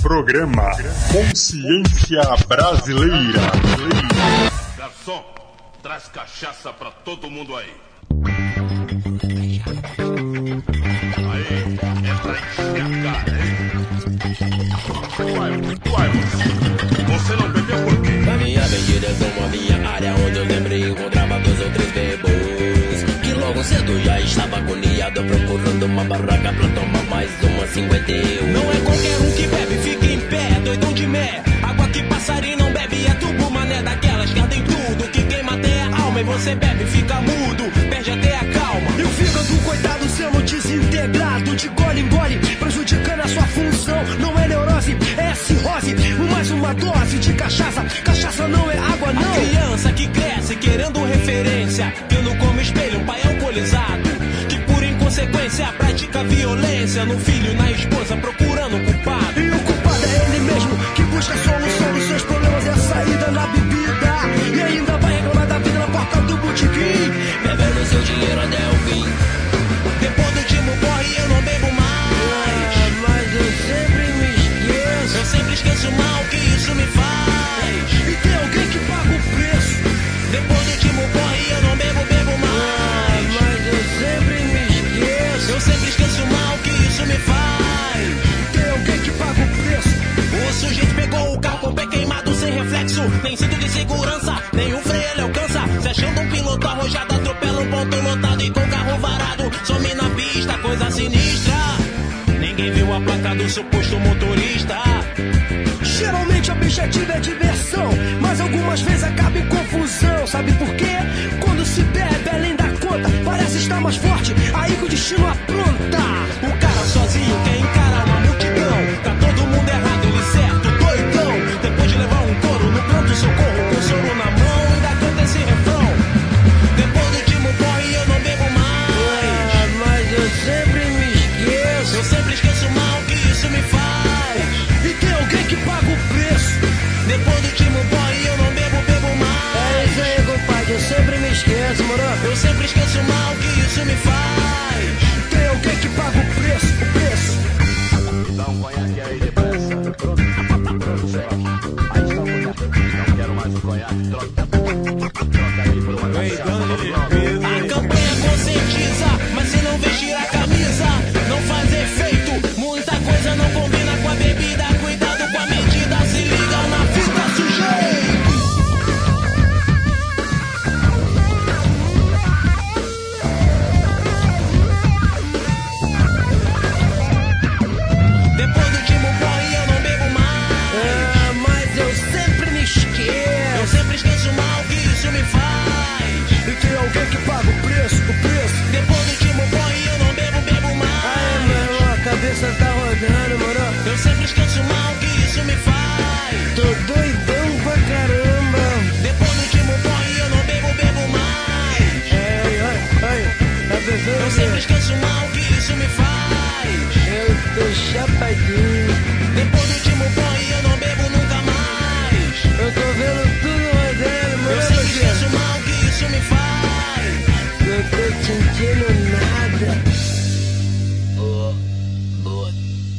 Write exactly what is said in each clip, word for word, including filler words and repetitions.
Programa Consciência Brasileira. Garçom, traz cachaça pra todo mundo aí. Aí, é pra encher a cara, hein? Uai, uai, você, você não bebeu por quê? Na minha bendita como a minha área, onde eu lembrei encontrava dois ou três bebês, que logo cedo já estava agoniado, procurando uma barraca pra tomar mais uma cinquenta e um. Não é qualquer um que bebe, fica em pé, doidão de mé. Água que passarinho não bebe, é tubo mané daquelas que ardem tudo, que queima até a alma. E você bebe, fica mudo, perde até a calma. E o fígado, coitado, sendo desintegrado, de gole em gole, prejudicando a sua função. Não é neurose, é cirrose, mais uma dose de cachaça. Cachaça não é água, não. A criança que cresce querendo referência, tendo como espelho um pai alcoolizado, que por inconsequência pratica violência no filho, na esposa, procurando o culpado. E o culpado é ele mesmo, que busca a solução dos seus problemas e a saída na bebida. E ainda vai reclamar da vida na porta do botequim, bebendo seu dinheiro até o fim. Depois do último corre eu não bebo mais. Ah, mas eu sempre me esqueço. Eu sempre esqueço o mal que isso me faz. E tem alguém que paga o preço. Depois do último corre eu não bebo, bebo mais. Ah, mas eu sempre me esqueço. Eu sempre esqueço o mal que isso me faz. Tem alguém que paga o preço. O sujeito pegou o carro com o pé queimado sem reflexo, nem cinto de segurança, nem um freio ele alcança. Se achando um piloto arrojado, atropela um ponto lotado e com o carro varado some na pista, coisa sinistra. Ninguém viu a placa do suposto motorista. Geralmente o objetivo é diversão, mas algumas vezes acaba em confusão. Sabe por quê? Quando se bebe além da conta, parece estar mais forte, aí que o destino apronta. O cara sozinho quer encarar uma multidão, tá todo mundo errado, ele certo, doidão. Depois de levar um couro no pronto socorro, com soro na mão, ainda canta esse refrão. Depois do último corre eu não bebo mais. Ah, mas eu sempre me esqueço. Eu sempre esqueço o mal que isso me faz. E tem alguém que paga o preço. Depois do último corre eu não bebo, bebo mais. É isso aí, compadre, eu sempre me esqueço, moro? Eu sempre esqueço o mal que isso me faz. Tem alguém que paga o preço, o preço. Dá um conhaque aí depressa. Pronto, pronto, chefe. Aí está o conhaque. Não quero mais o conhaque. Troca, troca aí por uma cachaça. A campanha conscientiza, mas se não vestir a camisa, não faz efeito. Muita coisa não combina com a bebida. Cuidado com a medida, se liga na fita, sujeito. Depois do último corre eu não bebo mais. Ah, mas eu sempre me esqueço. Eu sempre esqueço o mal que isso me faz. E tem alguém que paga o preço, o preço. Depois do último corre eu não bebo, bebo mais. Ai, meu irmão, a cabeça tá rodando, moro? Eu sempre esqueço o mal que isso me faz. Tô doidão pra caramba. Depois do último corre eu não bebo, bebo mais. Ai, ai, ai, tá bebendo? Eu sempre esqueço o mal que isso me faz. Eu tô chapadinho. Depois do último corre eu não bebo nunca mais. Eu tô vendo tudo rodando, moro? Eu sempre esqueço o mal que isso me faz. Não tô sentindo nada. Boa, boa.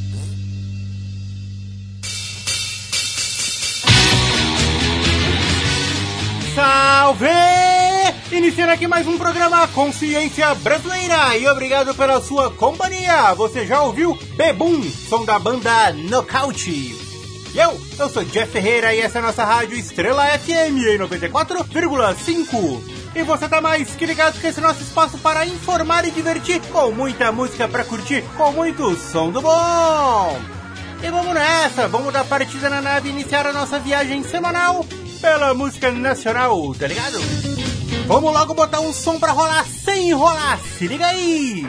Salve! Iniciando aqui mais um programa Consciência Brasileira e obrigado pela sua companhia. Você já ouviu Bebum, som da banda Nocaute. E eu, eu sou Jeff Ferreira e essa é a nossa rádio Estrela F M em noventa e quatro vírgula cinco. E você tá mais que ligado que esse é nosso espaço para informar e divertir, com muita música pra curtir, com muito som do bom. E vamos nessa, vamos dar partida na nave e iniciar a nossa viagem semanal pela música nacional, tá ligado? Vamos logo botar um som pra rolar sem enrolar, se liga aí!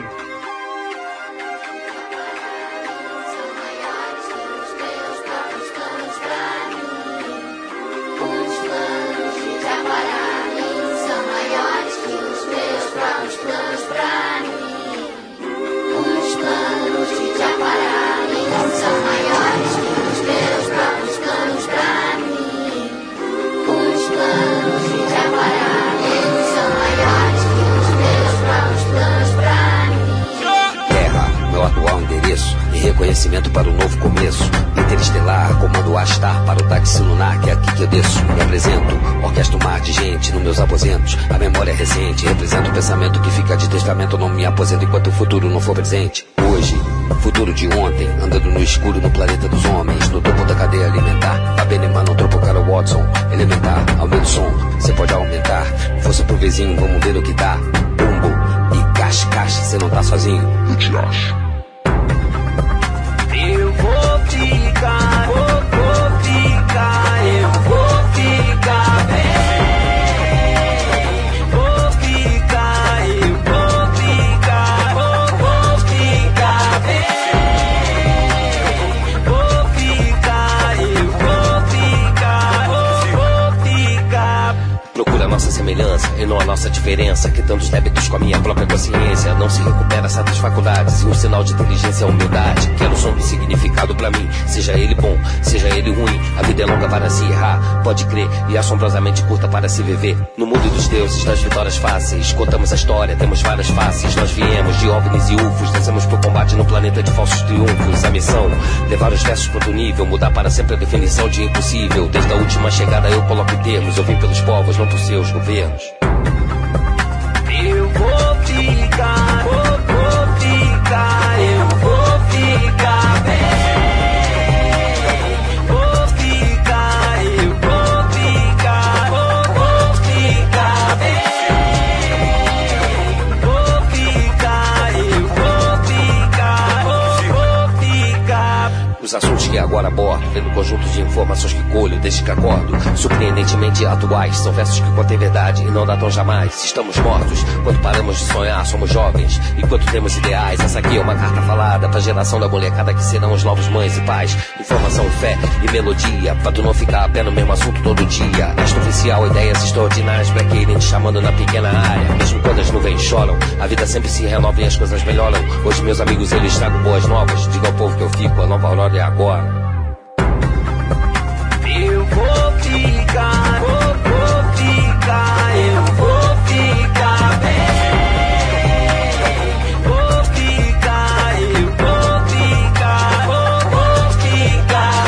São maiores que os meus próprios planos pra mim. começo. Interestelar, comando A-Star para o táxi lunar, que é aqui que eu desço. Me apresento, orquestro um mar de gente nos meus aposentos. A memória é recente, representa o pensamento que fica de testamento. Não me aposento enquanto o futuro não for presente. Hoje, futuro de ontem, andando no escuro no planeta dos homens, no topo da cadeia alimentar. A Benemar não trocou cara Watson, elementar, aumenta o som, você pode aumentar. Força pro vizinho, vamos ver o que dá. Bumbo e caixa, caixa, você não tá sozinho. Eu te acho. Eu vou ficar, vou, vou ficar, eu vou ficar bem. Vou ficar, eu vou ficar, vou, vou ficar bem. Vou ficar, eu vou ficar, vou, vou ficar. Procura a nossa semelhança e não a nossa diferença. Que tantos débitos com a minha própria consciência. Não se recupera certas faculdades e um sinal de inteligência é humildade. Quero som do significado pra mim, seja ele bom, seja ele ruim. A vida é longa para se errar, pode crer, e assombrosamente curta para se viver. No mundo dos deuses, das vitórias fáceis, contamos a história, temos várias faces. Nós viemos de OVNIs e U F Os, descemos pro combate no planeta de falsos triunfos. A missão, levar os versos pro outro nível, mudar para sempre a definição de impossível. Desde a última chegada eu coloco termos, eu vim pelos povos, não por seus governos. Eu vou ficar, vou, vou ficar, eu vou ficar bem. Vou ficar, eu vou ficar, vou, vou ficar bem. Vou ficar, eu vou ficar, vou, vou ficar. Os assuntos que agora abordo, vendo conjuntos de informações que colho desde que acordo, surpreendentemente atuais, são versos que contêm verdade e não datam jamais. Estamos mortos, quando paramos de sonhar, somos jovens, enquanto temos ideais. Essa aqui é uma carta falada pra geração da molecada que serão os novos mães e pais. Informação, fé e melodia, pra tu não ficar a pé no mesmo assunto todo dia. Esta oficial, ideias extraordinárias, Black Alien te chamando na pequena área. Mesmo quando as nuvens choram, a vida sempre se renova e as coisas melhoram. Hoje meus amigos, eles tragam boas novas. Diga ao povo que eu fico, a nova aurora é agora. Eu vou ficar, vou, vou ficar, eu vou ficar bem. Vou ficar, eu vou ficar, vou, vou ficar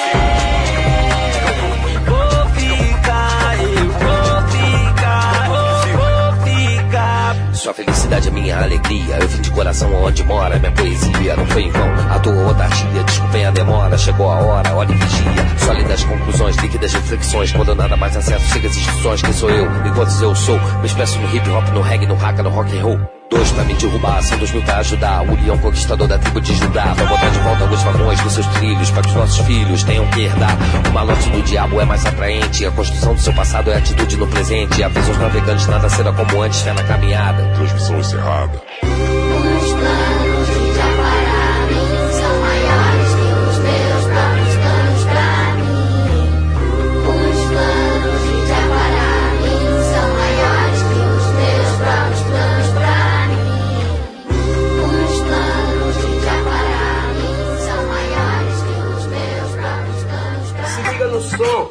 bem. Vou ficar, eu vou ficar, vou, vou ficar. Sua felicidade é minha alegria. Eu vim de coração onde mora minha poesia. Não foi em vão, a tua autarquia. Desculpem a demora, chegou a hora, olha e vigia. Sólidas conclusões, líquidas reflexões. Quando nada mais acesso, chega as instruções. Quem sou eu e quantos eu sou? Me expresso no hip hop, no reggae, no haka, no rock and roll. Dois pra me derrubar, são dois mil pra ajudar. O leão conquistador da tribo de Judá. Pra botar de volta alguns vagões dos seus trilhos, para que os nossos filhos tenham que herdar. O malote do diabo é mais atraente. A construção do seu passado é atitude no presente. Avisa os navegantes, nada será como antes, fé na caminhada. Transmissão encerrada. Os planos de Jaguará são maiores que os meus próprios planos pra mim. Os planos de Jaguará são maiores que os meus próprios planos pra mim. Os planos de Jaguará são maiores que os meus próprios planos pra mim. Se liga no som.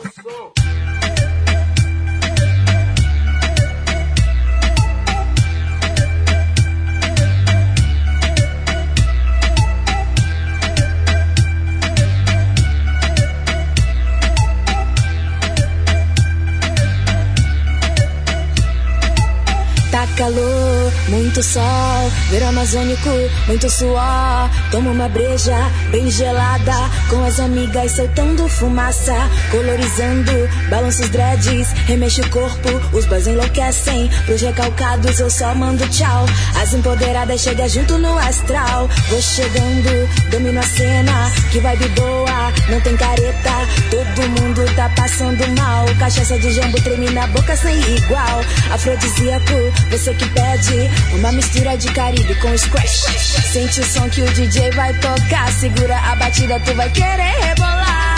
Tá calor, muito sol, verão amazônico, muito suor. Toma uma breja bem gelada, com as amigas soltando fumaça, colorizando, balança os dreads, remexe o corpo, os boys enlouquecem. Pros recalcados eu só mando tchau. As empoderadas chegam junto no astral. Vou chegando, domino a cena, que vibe boa, não tem careta. Todo mundo tá passando mal, cachaça de jambo treme na boca sem igual. Afrodisíaco, você que pede uma mistura de Caribe com scratch. Sente o som que o D J vai tocar, segura a batida, tu vai querer rebolar.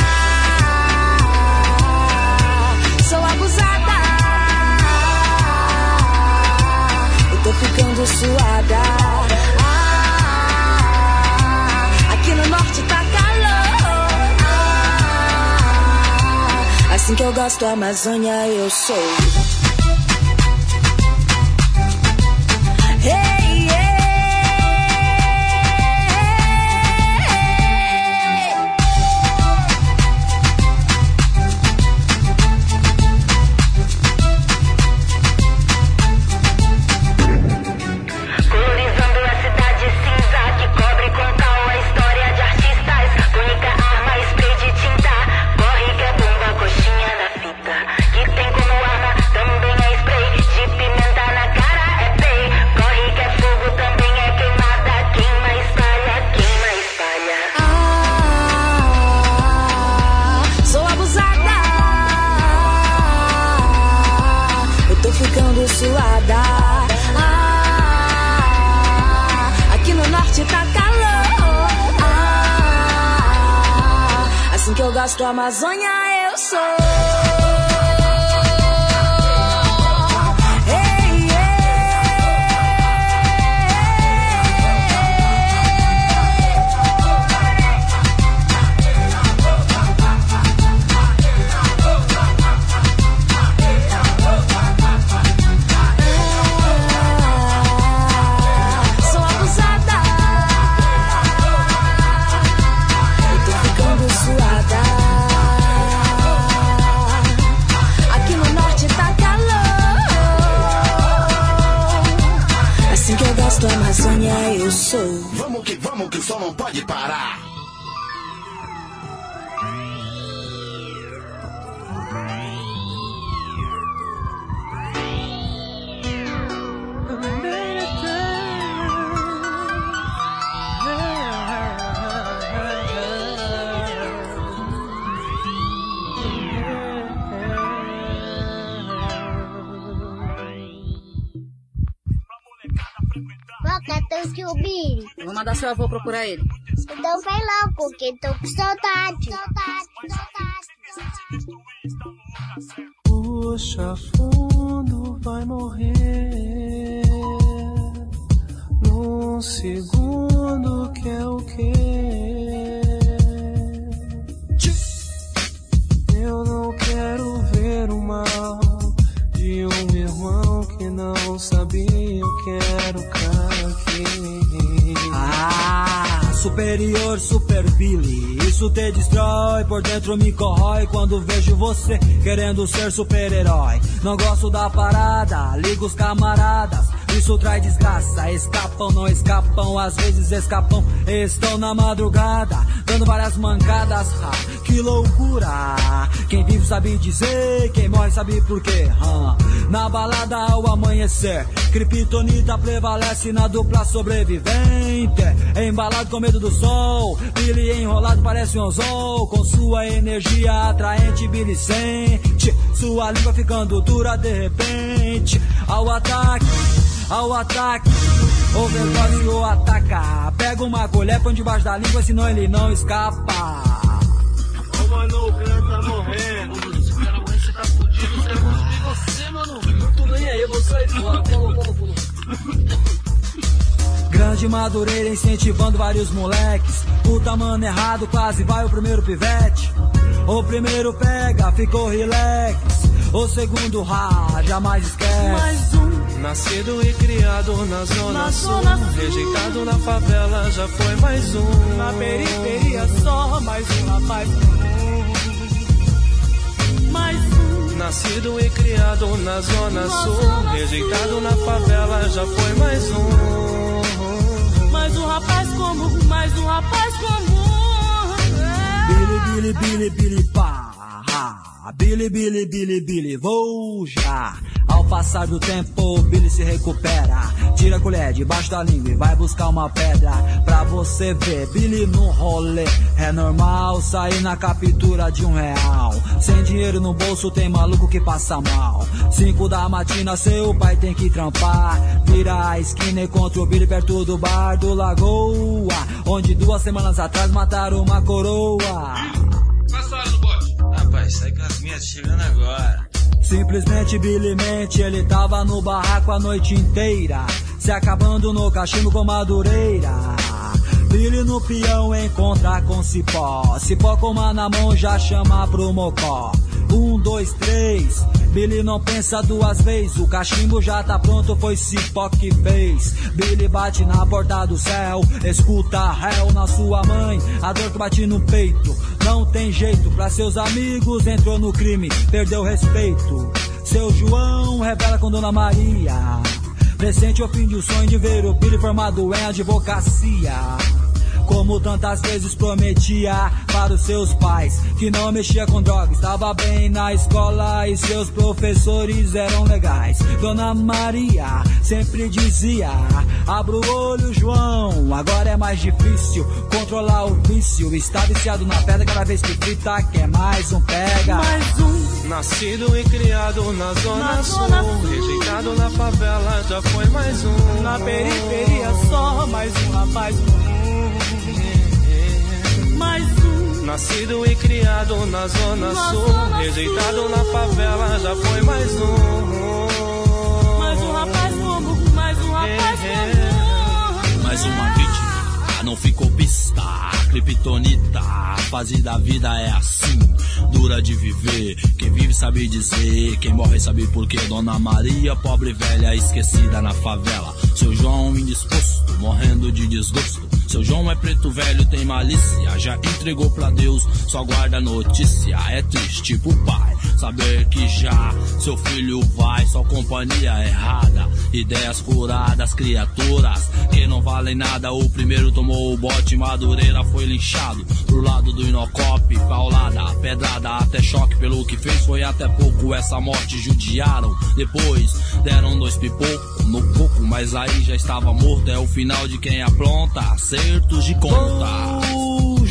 Sou abusada, eu tô ficando suada. Ah, aqui no norte tá calor. Ah, assim que eu gosto, Amazônia eu sou. Hey, yeah. Assim que eu gosto, Amazônia eu sou. Amazônia eu sou. Vamos que vamos, que o sol não pode parar. Eu vou mandar seu avô procurar ele. Então vai logo, porque tô com saudade. Saudade, saudade. Puxa fundo, vai morrer num segundo, que é o quê? Eu não quero ver o mal de um irmão que não sabia, eu quero craque. Ah, superior, super Billy, isso te destrói, por dentro me corrói quando vejo você querendo ser super-herói. Não gosto da parada, ligo os camaradas, isso traz desgraça. Escapam, não escapam, às vezes escapam, estão na madrugada, dando várias mancadas. Ah, que loucura! Quem vive sabe dizer, quem morre sabe por quê. Ah, na balada ao amanhecer, Kryptonita prevalece na dupla sobrevivente. Embalado com medo do sol, Billy enrolado parece um anzol, com sua energia atraente Billy sente sua língua ficando dura de repente. Ao ataque, ao ataque, overdose o ataca. Pega uma colher, põe debaixo da língua, senão ele não escapa. Ô mano, o cara tá morrendo. Se o cara morrer, você tá fudido. Os caras vão subir você, mano. Eu tô nem aí, eu vou sair fora. Pulou, pulou, pulou. Grande Madureira incentivando vários moleques. Puta mano errado, quase vai o primeiro pivete. O primeiro pega, ficou relax. O segundo ra, jamais esquece. Mais um. Nascido e criado na zona, na sul, zona sul, rejeitado na favela, já foi mais um. Na periferia só, mais um rapaz comum. Mais um. Nascido e criado na zona na sul, zona rejeitado sul, na favela, já foi mais um. Mais um rapaz comum, mais um rapaz comum. Billy, Billy, Billy, Billy, pá. Billy, Billy, Billy, Billy, vou já. Ao passar do tempo, Billy se recupera. Tira a colher debaixo da língua e vai buscar uma pedra. Pra você ver, Billy no rolê. É normal sair na captura de um real. Sem dinheiro no bolso tem maluco que passa mal. Cinco da matina seu pai tem que trampar. Vira a esquina e encontra o Billy perto do bar do Lagoa, onde duas semanas atrás mataram uma coroa. Passa hora no bote. Rapaz, sai com as minhas chegando agora. Simplesmente Billy mente, ele tava no barraco a noite inteira, se acabando no cachimbo com Madureira. Billy no peão encontra com Cipó, Cipó com uma na mão já chama pro mocó. Um, dois, três, Billy não pensa duas vezes, o cachimbo já tá pronto, foi Cipó que fez. Billy bate na porta do céu, escuta réu na sua mãe, a dor que bate no peito. Não tem jeito, pra seus amigos entrou no crime, perdeu respeito. Seu João revela com Dona Maria, presente o fim de um sonho de ver o Billy formado em advocacia. Como tantas vezes prometia para os seus pais que não mexia com drogas, estava bem na escola e seus professores eram legais. Dona Maria sempre dizia: abra o olho, João, agora é mais difícil controlar o vício. Está viciado na pedra, cada vez que frita quer mais um pega. Mais um. Nascido e criado na zona, na sul, zona sul, rejeitado na favela, já foi mais um. Na periferia só, mais um rapaz comum. Mais um. Nascido e criado na zona na sul, zona rejeitado sul. Na favela, já foi mais um. Mais um rapaz como, mais um rapaz como. Mais uma vítima, não ficou pista. Kryptonita, a fase da vida é assim, dura de viver. Quem vive sabe dizer, quem morre sabe por quê. Dona Maria, pobre velha, esquecida na favela. Seu João indisposto, morrendo de desgosto. Seu João é preto velho, tem malícia, já entregou pra Deus, só guarda notícia. É triste pro pai saber que já seu filho vai, só companhia errada. Ideias furadas, criaturas que não valem nada. O primeiro tomou o bote, Madureira foi linchado. Pro lado do Inocop, paulada, pedrada, até choque pelo que fez. Foi até pouco, essa morte judiaram. Depois deram dois pipocos no coco, mas aí já estava morto. É o final de quem apronta acertos de conta. Uh,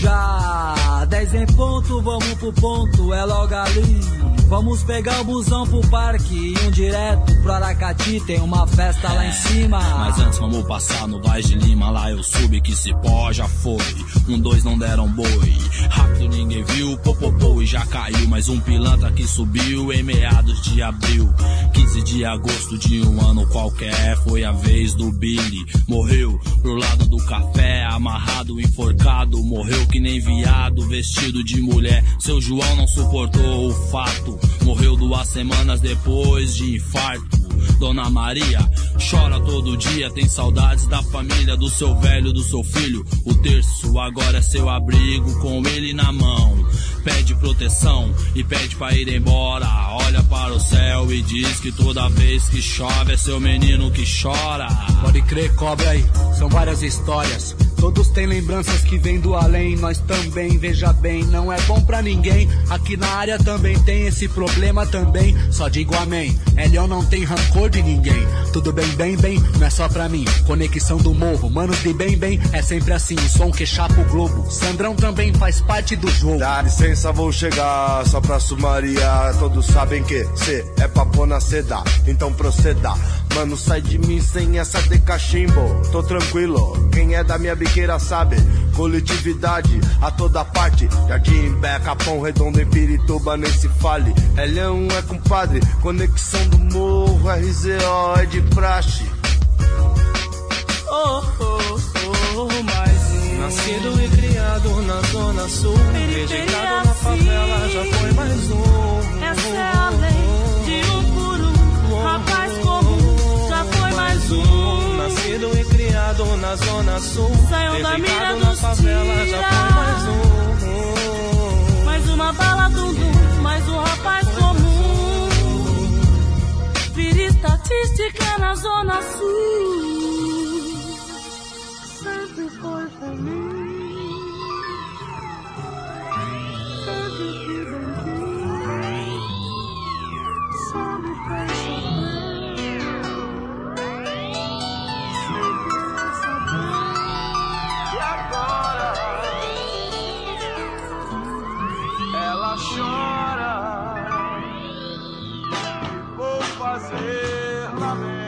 já, dez em ponto, vamos pro ponto, é logo ali. Vamos pegar o busão pro parque e um direto pro Aracati, tem uma festa é, lá em cima. Mas antes vamos passar no Vaz de Lima, lá eu subi que se pó já foi. Um, dois não deram boi, rápido ninguém viu, popopô e já caiu. Mais um pilantra que subiu em meados de abril. quinze de agosto de um ano qualquer, foi a vez do Billy. Morreu pro lado do café, amarrado, enforcado. Morreu que nem viado, vestido de mulher. Seu João não suportou o fato, morreu duas semanas depois de infarto. Dona Maria chora todo dia, tem saudades da família, do seu velho, do seu filho. O terço agora é seu abrigo, com ele na mão. Pede proteção e pede pra ir embora. Olha para o céu e diz que toda vez que chove é seu menino que chora. Pode crer, cobra aí, são várias histórias. Todos têm lembranças que vêm do além. Nós também, veja bem, não é bom pra ninguém. Aqui na área também tem esse problema também. Só digo amém, Elion não tem rancor de ninguém. Tudo bem, bem, bem, não é só pra mim. Conexão do morro, manos de bem, bem. É sempre assim, o som que chapa o globo. Sandrão também faz parte do jogo. Dá licença, vou chegar só pra sumaria. Todos sabem que cê é papo na seda, então proceda. Mano, sai de mim sem essa de cachimbo. Tô tranquilo, quem é da minha biqueira sabe. Coletividade a toda parte. Jardim, Bé, Capão Redondo, em Pirituba, nem se fale. Elhão é compadre, conexão do morro. R Z O é de praxe. Oh, oh, oh, mais um. Nascido e criado na zona sul, rejeitado na favela, já foi mais um. Essa é a lei de um por um, rapaz comum, já foi mais um. Nascido e criado na zona sul, saiu da mira na favela, já foi mais um. Mais uma bala dundum, mais um rapaz comum. Vira estatística na zona sul. Sempre foi feliz, sempre quis sentir, só me fez sofrer, sempre quis saber. E agora ela chora, vou fazer lamento.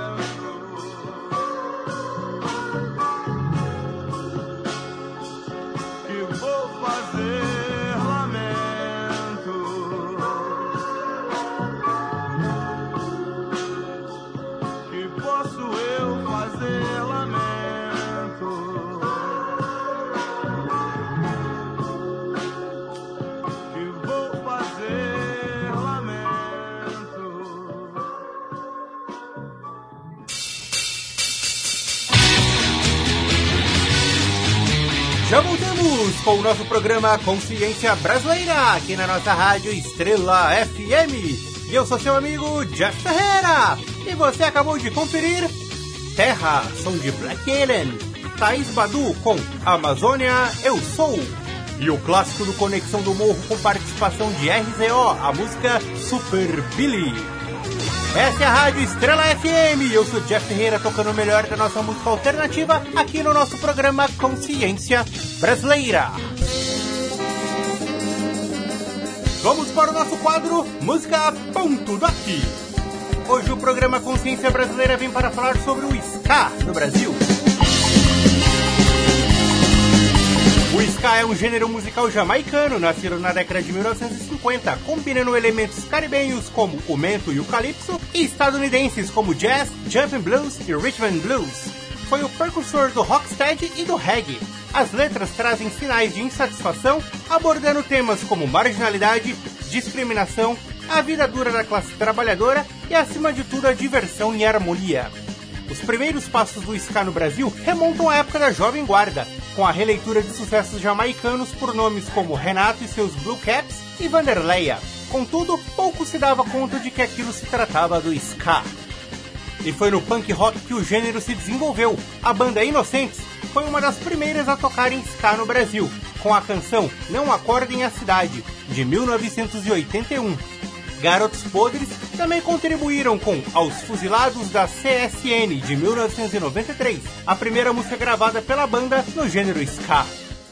Já voltamos com o nosso programa Consciência Brasileira, aqui na nossa rádio Estrela F M. E eu sou seu amigo Jeff Ferreira. E você acabou de conferir Terra, som de Black Alien, Thaís Badu com Amazônia Eu Sou. E o clássico do Conexão do Morro com participação de R Z O, a música Super Billy. Essa é a Rádio Estrela F M, eu sou Jeff Ferreira, tocando o melhor da nossa música alternativa aqui no nosso programa Consciência Brasileira. Vamos para o nosso quadro Música Ponto Doc. Hoje o programa Consciência Brasileira vem para falar sobre o ska no Brasil. O ska é um gênero musical jamaicano, nascido na década de mil novecentos e cinquenta, combinando elementos caribenhos como o mento e o calypso, e estadunidenses como jazz, jumping blues e rhythm and blues. Foi o precursor do rocksteady e do reggae. As letras trazem sinais de insatisfação, abordando temas como marginalidade, discriminação, a vida dura da classe trabalhadora e, acima de tudo, a diversão e a harmonia. Os primeiros passos do ska no Brasil remontam à época da Jovem Guarda, com a releitura de sucessos jamaicanos por nomes como Renato e seus Blue Caps e Vanderleia. Contudo, pouco se dava conta de que aquilo se tratava do ska. E foi no punk rock que o gênero se desenvolveu. A banda Inocentes foi uma das primeiras a tocar em ska no Brasil, com a canção Não Acordem a Cidade, de mil novecentos e oitenta e um. Garotos Podres também contribuíram com Aos Fuzilados da C S N, de mil novecentos e noventa e três, a primeira música gravada pela banda no gênero ska.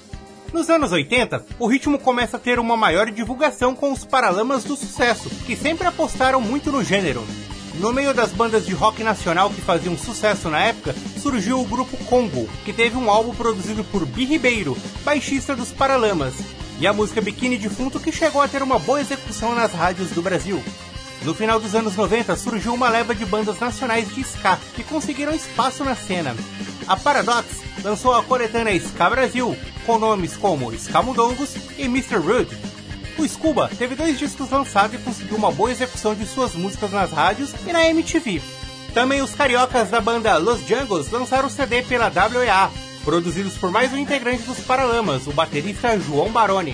Nos anos oitenta, o ritmo começa a ter uma maior divulgação com os Paralamas do Sucesso, que sempre apostaram muito no gênero. No meio das bandas de rock nacional que faziam sucesso na época, surgiu o grupo Congo, que teve um álbum produzido por Bi Ribeiro, baixista dos Paralamas, e a música Biquíni Defunto, que chegou a ter uma boa execução nas rádios do Brasil. No final dos anos noventa, surgiu uma leva de bandas nacionais de ska, que conseguiram espaço na cena. A Paradox lançou a coletânea Ska Brasil, com nomes como Ska Mundongos e mister Rude. O Scuba teve dois discos lançados e conseguiu uma boa execução de suas músicas nas rádios e na M T V. Também os cariocas da banda Los Jungles lançaram o C D pela W E A, produzidos por mais um integrante dos Paralamas, o baterista João Baroni.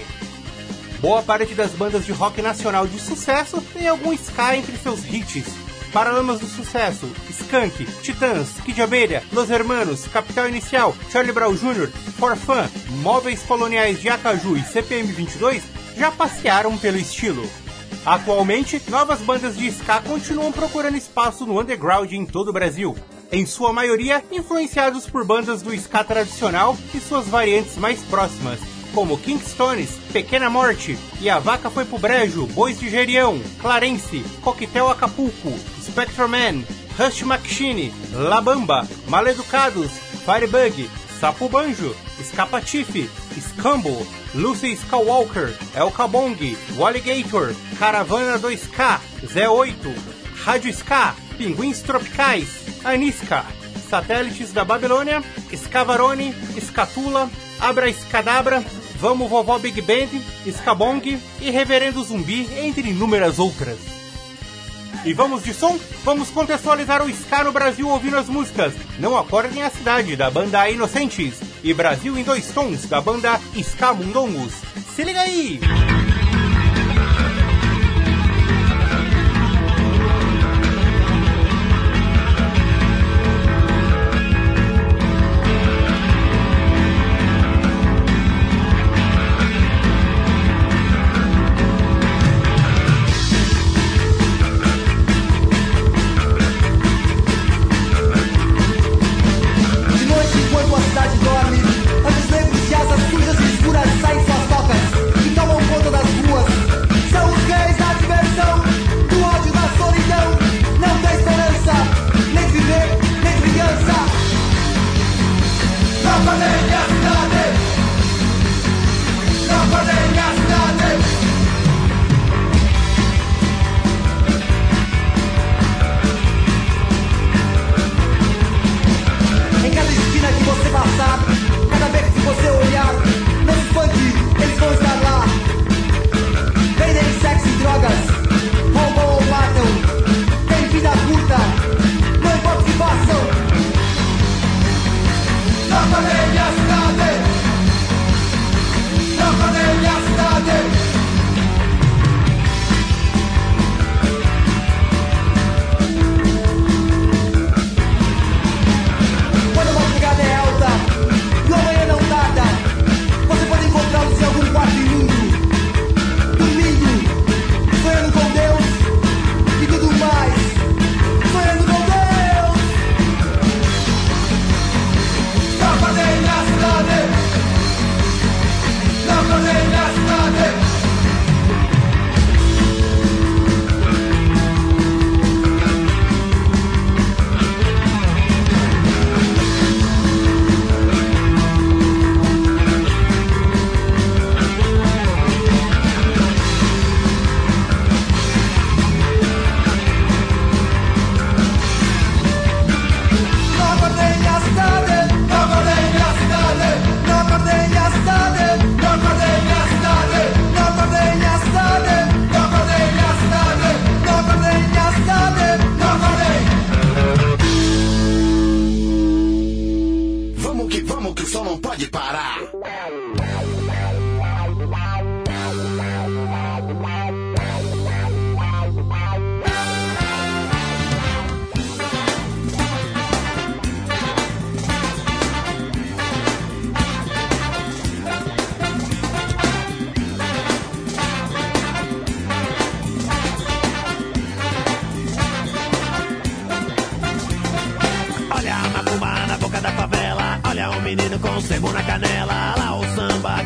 Boa parte das bandas de rock nacional de sucesso tem algum ska entre seus hits. Paralamas do Sucesso, Skank, Titãs, Kid Abelha, Los Hermanos, Capital Inicial, Charlie Brown Júnior, For Fun, Móveis Coloniais de Acaju e C P M vinte e dois já passearam pelo estilo. Atualmente, novas bandas de ska continuam procurando espaço no underground em todo o Brasil, em sua maioria influenciados por bandas do ska tradicional e suas variantes mais próximas, como Kingstones, Pequena Morte, E a Vaca Foi Pro Brejo, Bois de Gerião, Clarence, Coquetel Acapulco, Spectrum Man, Rush Machine, La Bamba, Maleducados, Firebug, Sapo Banjo, Scapatife, Scambo, Lucy Skywalker, El Cabong, o Alligator, Caravana dois K, Zé oito, Rádio Ska, Pinguins Tropicais, Anisca, Satélites da Babilônia, Scavarone, Scatula, Abra Escadabra, Vamos Vovó Big Band, Scabong e Reverendo Zumbi, entre inúmeras outras. E vamos de som? Vamos contextualizar o ska no Brasil ouvindo as músicas Não Acordem a Cidade, da banda Inocentes, e Brasil em Dois Tons, da banda Ska Mundongos. Se liga aí! Saem suas tocas e tomam conta das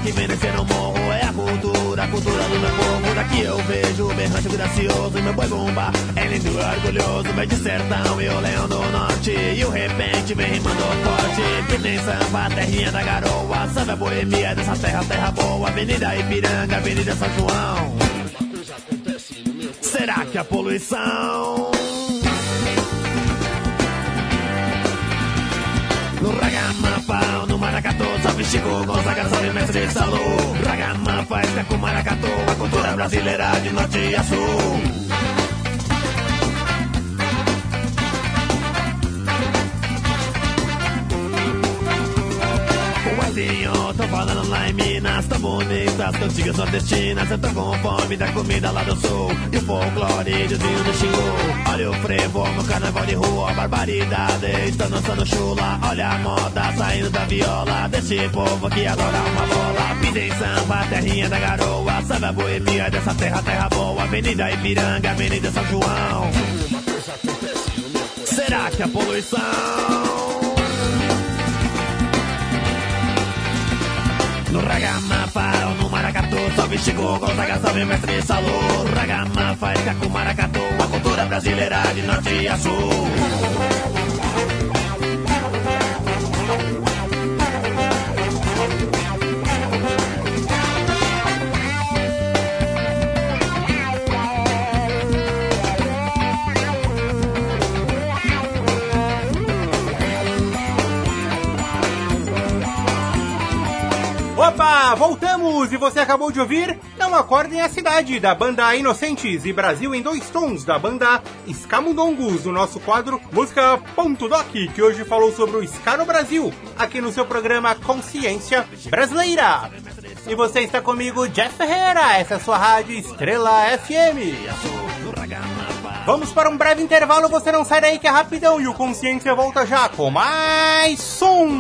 que vem descendo o morro é a cultura, a cultura do meu povo. Daqui eu vejo bem rancho gracioso, meu boi bomba é lindo e orgulhoso. Meio de sertão e o leão do norte, e o repente vem rimando forte. Que tem samba, terrinha da garoa, samba boemia dessa terra, terra boa. Avenida Ipiranga, Avenida São João. Será que a poluição? No Ragamuffin, no Maracatu, salve Chico Gonzaga, salve mestre Salô. Ragamuffin, fica com Maracatu, a cultura brasileira de norte a sul. Tô falando lá em Minas, tão bonitas, cantigas nordestinas. Eu tô com fome da comida lá do sul, e o folclore de vinho do Xingu. Olha o frevo, meu carnaval de rua, barbaridade, estão dançando chula. Olha a moda saindo da viola, desse povo que adora uma bola. Pidem samba, terrinha da garoa, samba boemia dessa terra, terra boa. Avenida Ipiranga, Avenida São João. Será que a poluição? No Ragamuffin, no Maracatu, salve Chico Gonzaga, salve mestre Salô. Ragamuffin, fica com Maracatu, a cultura brasileira de norte a sul. Opa, voltamos! E você acabou de ouvir Não Acordem a Cidade, da banda Inocentes, e Brasil em Dois Tons, da banda Escamundongos, do nosso quadro Música Ponto Doc, que hoje falou sobre o ska no Brasil, aqui no seu programa Consciência Brasileira. E você está comigo, Jeff Ferreira, essa é a sua rádio Estrela F M. Vamos para um breve intervalo, você não sai daí que é rapidão, e o Consciência volta já com mais som!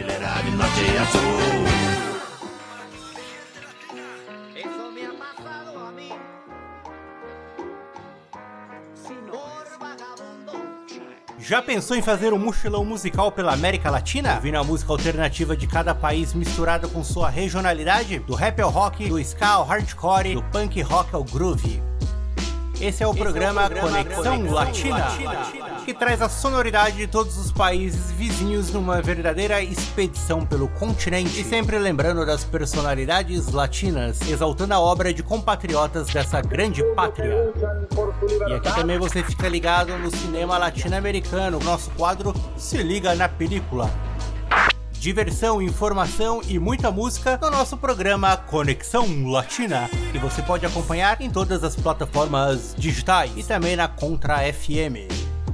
Já pensou em fazer um mochilão musical pela América Latina? Ouvindo a música alternativa de cada país misturada com sua regionalidade? Do rap ao rock, do ska ao hardcore, do punk rock ao groove. Esse é o, Esse programa, é o programa Conexão, Conexão Latina, Latina, que traz a sonoridade de todos os países vizinhos numa verdadeira expedição pelo continente. E sempre lembrando das personalidades latinas, exaltando a obra de compatriotas dessa grande pátria. E aqui também você fica ligado no cinema latino-americano, nosso quadro Se Liga na Película. Diversão, informação e muita música no nosso programa Conexão Latina, que você pode acompanhar em todas as plataformas digitais e também na Contra F M.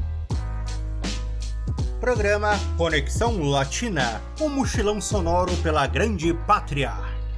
Programa Conexão Latina, um mochilão sonoro pela grande pátria.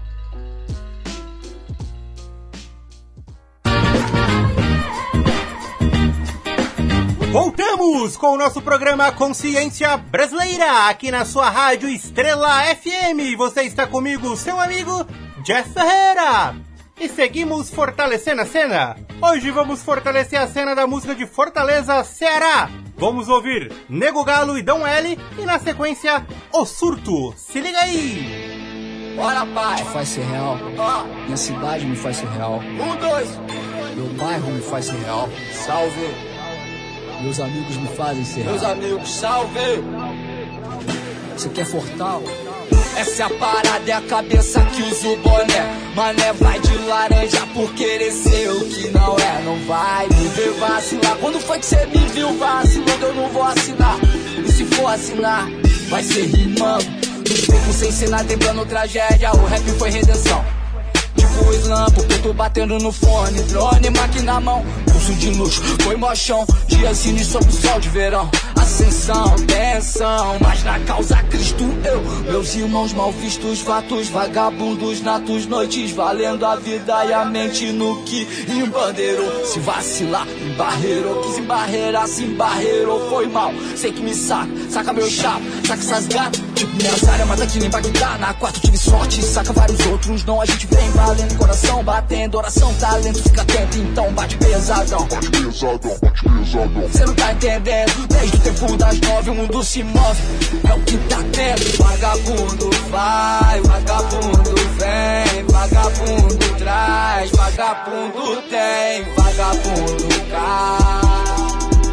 Voltamos com o nosso programa Consciência Brasileira, aqui na sua rádio Estrela F M. Você está comigo, seu amigo Jeff Ferreira. E seguimos fortalecendo a cena. Hoje vamos fortalecer a cena da música de Fortaleza, Ceará. Vamos ouvir Nego Galo e Dom L, e na sequência, O Surto. Se liga aí! Bora, pai! Me faz ser real. Oh. Minha cidade me faz ser real. Um, dois! Meu bairro me faz ser real. Salve! Meus amigos me fazem ser real. Meus amigos, salve! Você quer Fortal? Essa é a parada, é a cabeça que usa o boné. Mané vai de laranja por querer ser o que não é. Não vai me ver vacilar. Quando foi que você me viu vacilando? Eu não vou assinar. E se for assinar, vai ser rimando. Dos tempos sem cena, lembrando tragédia. O rap foi redenção. Tipo o Islã, porque eu tô batendo no fone. Drone, máquina na mão, pulso de luxo. Foi mochão, dia cine sob o sol de verão. Ascensão, tensão, mas na causa Cristo eu. Meus irmãos mal vistos, fatos, vagabundos, natos, noites, valendo a vida e a mente no que embandeirou. Se vacilar, embarreirou, quis embarreirar, se embarreirou, foi mal. Sei que me saca, saca meu chapo, saca essas gatas. Tipo minhas áreas, mas aqui nem Bagdá. Na quarta tive sorte, saca vários outros não. A gente vem valendo, coração batendo, oração, talento, fica atento, então bate pesadão. Bate pesadão, bate pesadão. Cê não tá entendendo, desde o tempo Depois das nove o mundo se move, é o que tá tendo. Vagabundo vai, vagabundo vem, vagabundo traz, vagabundo tem, vagabundo cai.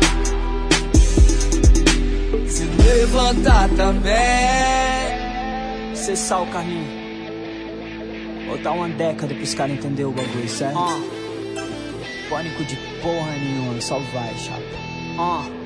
Se levantar também. Cessar o caminho. Botar uma década pros caras entenderem o bagulho, certo? Uh. Pânico de porra nenhuma, só vai, chapa. Uh.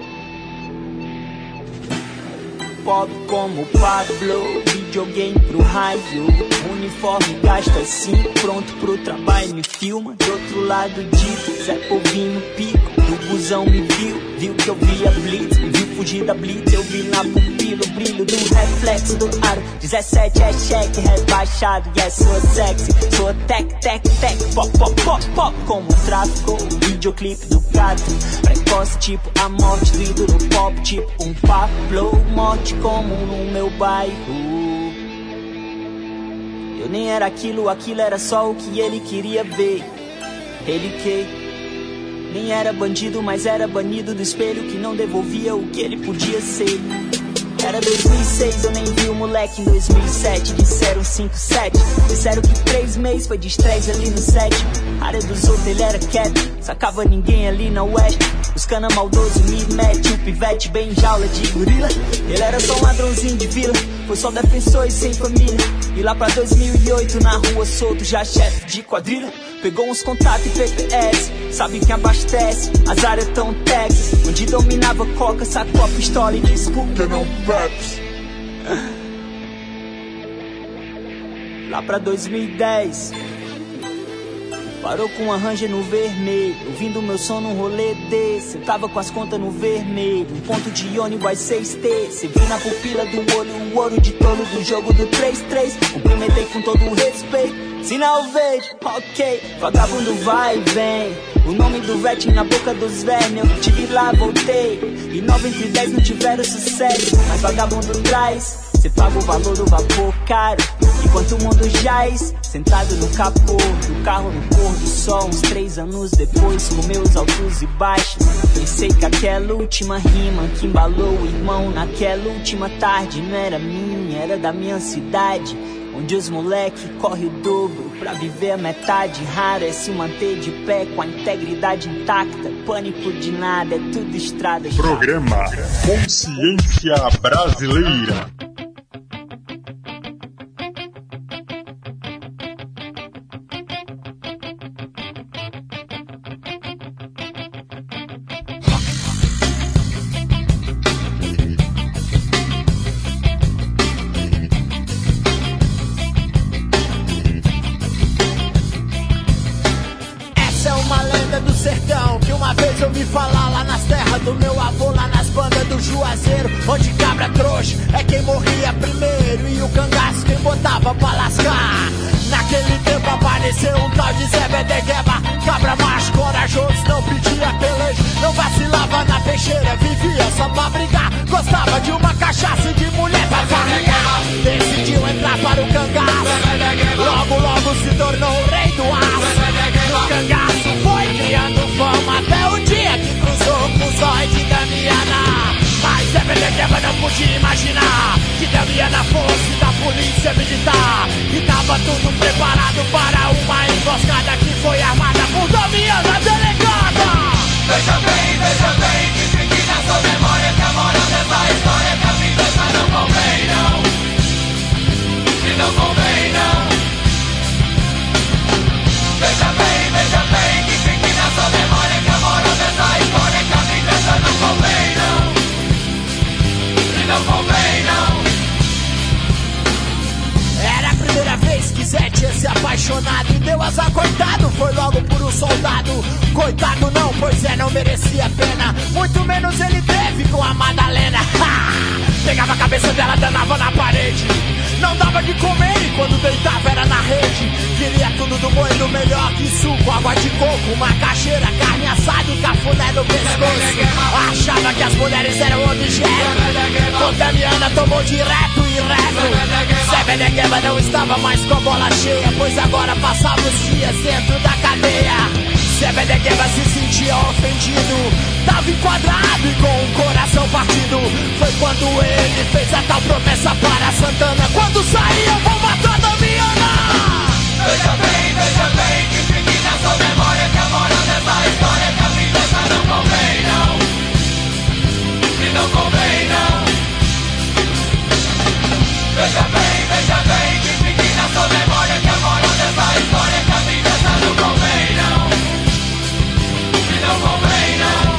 Pobre como Pablo, videogame pro raio. Uniforme gasta assim, pronto pro trabalho, me filma. Do outro lado dito, Zé Povinho pico. Do busão me viu, viu que eu via blitz. Me viu fugir da blitz, eu vi na pupila o brilho do reflexo do aro. dezessete é cheque, rebaixado, e yes, sou sexy. Sou tec, tec, tec, pop, pop, pop, pop. Como tráfico, videoclipe do gato. Precoce tipo a morte do ídolo pop. Tipo um Pablo, morte como no meu bairro. Eu nem era aquilo, aquilo era só o que ele queria ver. Ele que nem era bandido, mas era banido do espelho que não devolvia o que ele podia ser. Era dois mil e seis, eu nem vi o moleque em dois mil e sete. Disseram cinco, sete, disseram que três meses foi de estresse ali no set. Área dos outros ele era quieto, sacava ninguém ali na web. Os cana maldoso me mete, o pivete bem em jaula de gorila. Ele era só um ladrãozinho de vila, foi só defensor e sem família. E lá pra dois mil e oito na rua solto, já chefe de quadrilha. Pegou uns contatos e P P S, sabe quem abastece, as áreas tão Texas. Onde dominava coca, sacou a pistola e desculpa, não peps. Lá pra dois mil e dez, parou com uma Ranger no vermelho, ouvindo meu som num rolê desse. Eu tava com as contas no vermelho, um ponto de ônibus seis T. Cê viu na pupila do olho o ouro de tolo do jogo do três três. Cumprimentei com todo o respeito, sinal verde, ok. Vagabundo vai e vem, o nome do Vete na boca dos vermes. Eu tive lá, voltei, e nove entre dez não tiveram sucesso. Mas vagabundo traz, cê paga o valor do vapor caro. Enquanto o mundo jaz, sentado no capô do carro no pôr do sol. Uns três anos depois, com meus altos e baixos, pensei que aquela última rima que embalou o irmão naquela última tarde não era minha, era da minha cidade, onde os moleque corre o dobro pra viver a metade. Raro é se manter de pé com a integridade intacta. Pânico de nada, é tudo estrada. Programa Consciência Brasileira. Falar lá nas terras do meu avô, lá nas bandas do Juazeiro, onde cabra trouxa é quem morria primeiro e o cangaço quem botava pra lascar. Naquele tempo apareceu um tal de Zé Bedegueba, cabra macho corajoso, não pedia peleja, não vacilava na peixeira, vivia só pra brigar, gostava de uma cachaça e de mulher pra carregar. Decidiu entrar para o cangaço, logo logo se tornou o rei do aço. O cangaço foi criando fama até o dia que cruzou com o zóio de Damiana. Mas Zé Bedegueba não podia imaginar que Damiana fosse da polícia militar. E tava tudo preparado para uma emboscada que foi armada por Damiana delegada. Veja bem, veja bem, que fique na sua memória que a moral dessa história que a vingança não convém, não. E não convém, não. Veja bem, veja bem, que fique na sua memória que a moral dessa história que a vingança não convém, não. E não convém, não. Era a primeira vez que Zé tinha se apaixonado e deu azar, coitado, foi logo por um soldado. Coitado não, pois Zé não merecia pena, muito menos ele teve com a Madalena. Ha! Pegava a cabeça dela, danava na parede, não dava de comer e quando deitava era na rede. Queria tudo do bom e do melhor que suco, água de coco, macaxeira, carne assada e cafuné no pescoço. Achava que as mulheres eram objeto, com Damiana tomou direto e reto. Zé Bedegueba não estava mais com a bola cheia, pois agora passava os dias dentro da cadeia. Zé Bedegueba se sentia ofendido, tava enquadrado e com o coração partido. Foi quando ele fez a tal promessa para Santana: quando sair eu vou matar Damiana. Veja bem, veja bem, que fique na sua memória que a moral dessa história é que a vingança não convém, não. E não convém, não. Veja bem, veja bem, que fique na sua memória que a moral dessa história é que a vingança não convém, não. E não convém, não.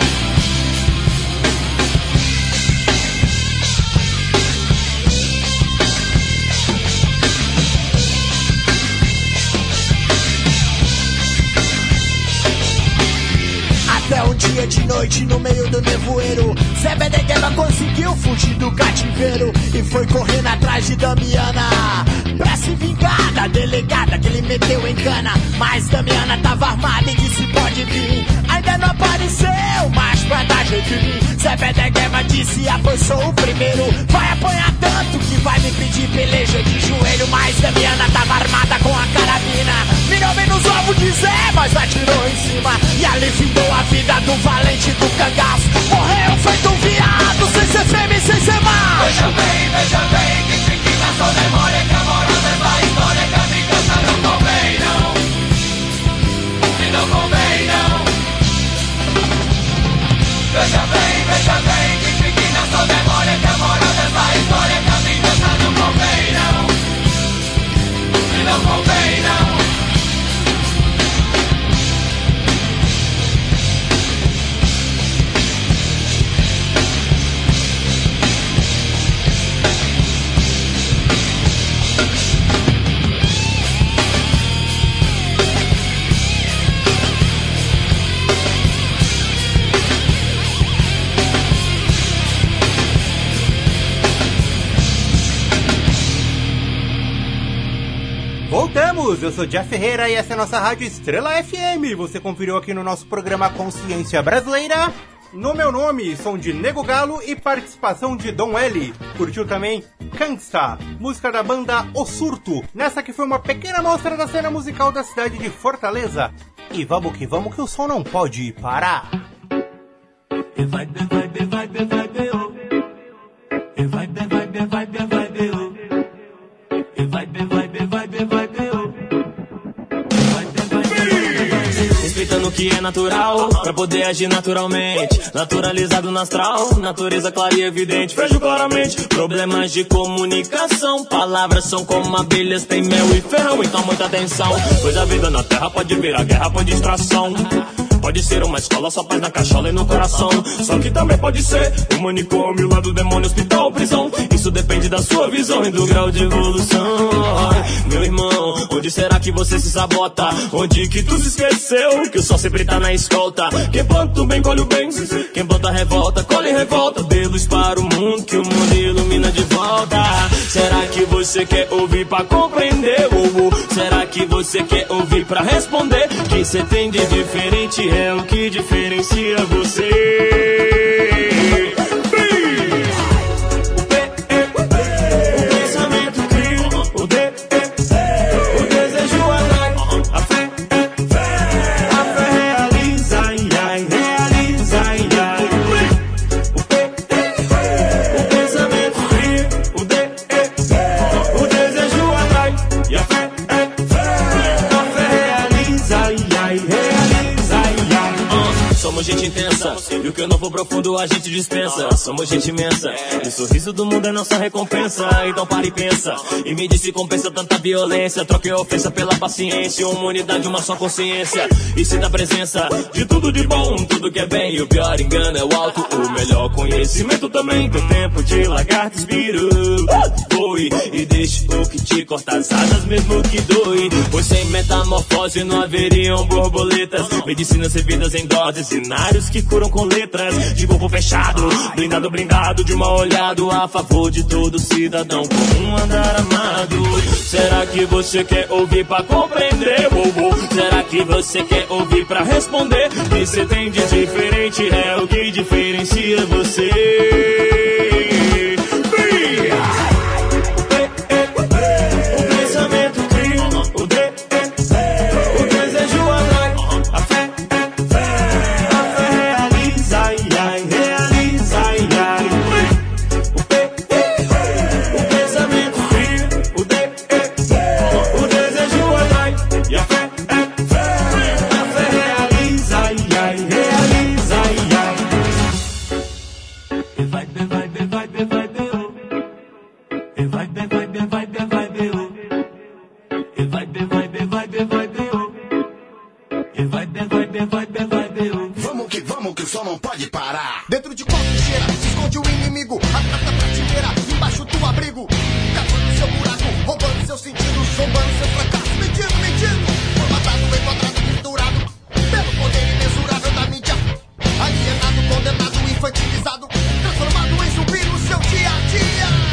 Até um dia de noite no meio do nevoeiro, Zé Bedegueba conseguiu fugir do cativeiro e foi correndo atrás de Damiana pra se vingar da delegada que ele meteu em cana. Mas Damiana tava armada e disse: pode vir. Ainda não apareceu, mas pra dar jeito em mim, Zé Bedegueba disse: ah, pois sou o primeiro. Vai apanhar tanto que vai me pedir peleja de joelho. Mas Damiana tava armada com a carabina, mirou bem nos ovos de Zé, mas atirou em cima. E ali findou a vida do valente do cangaço. Morreu feito um viado, sem ser fêmea e sem ser macho. Veja bem, veja bem, que fique na sua memória que a moral dessa história é que a vingança não convém, não. E não convém, não. Veja bem, veja bem, que fique na sua memória que a moral dessa história é que a vingança não convém, não. E não convém, não. Voltamos, eu sou Jeff Ferreira e essa é a nossa rádio Estrela F M. Você conferiu aqui no nosso programa Consciência Brasileira. No meu nome, som de Nego Galo e participação de Dom L. Curtiu também Cansa, música da banda O Surto. Nessa que foi uma pequena amostra da cena musical da cidade de Fortaleza. E vamos que vamos que o som não pode parar. E vai, vai, vai, vai, vai, vai, e vai, vai, vai, vai, vai, vai, e vai, vai, vai, vai, vai, vai, respeitando o que é natural, pra poder agir naturalmente. Naturalizado no astral, natureza clara e evidente. Vejo claramente problemas de comunicação. Palavras são como abelhas, tem mel e ferrão. Então muita atenção, pois a vida na terra pode virar guerra por distração. Pode ser uma escola, só paz na cachola e no coração. Só que também pode ser um manicômio, lá do demônio, hospital, prisão. Isso depende da sua visão e do grau de evolução. Meu irmão, onde será que você se sabota? Onde que tu se esqueceu que o sol sempre tá na escolta? Quem planta o bem, colhe o bem. Quem planta revolta, colhe revolta. Dê luz para o mundo, que o mundo ilumina de volta. Será que você quer ouvir pra compreender? Oh, oh. Será que você quer ouvir pra responder? Que cê tem de diferente é o que diferencia você. Somos gente intensa, e o que eu não vou profundo a gente dispensa. Somos gente imensa, e o sorriso do mundo é nossa recompensa. Então para e pensa, e me diz se compensa tanta violência. Troque a ofensa pela paciência, uma unidade, uma só consciência. E se dá presença de tudo de bom, tudo que é bem. E o pior engano é o alto, o melhor conhecimento também. Teu tempo de lagarto expiro, voe e deixe o que te corta as asas mesmo que doe. Pois sem metamorfose não haveriam borboletas. Medicinas servidas em doses, cenários que curam com letras. De corpo fechado, blindado, blindado de uma olhada a favor de todo cidadão com um andar amado. Será que você quer ouvir pra compreender? Oh, oh. Será que você quer ouvir pra responder? O que você tem de diferente é o que diferencia você. vibe, vibe, vibe. Vamos que vamos, que o som não pode parar. Dentro de qualquer cheira, se esconde o inimigo. Atrás da prateleira, embaixo do abrigo. Cavando seu buraco, roubando seus sentidos, zombando seu fracasso. Mentindo, mentindo, formatado, enquadrado, triturado pelo poder imensurável da mídia. Alienado, condenado, infantilizado, transformado em zumbi no seu dia a dia.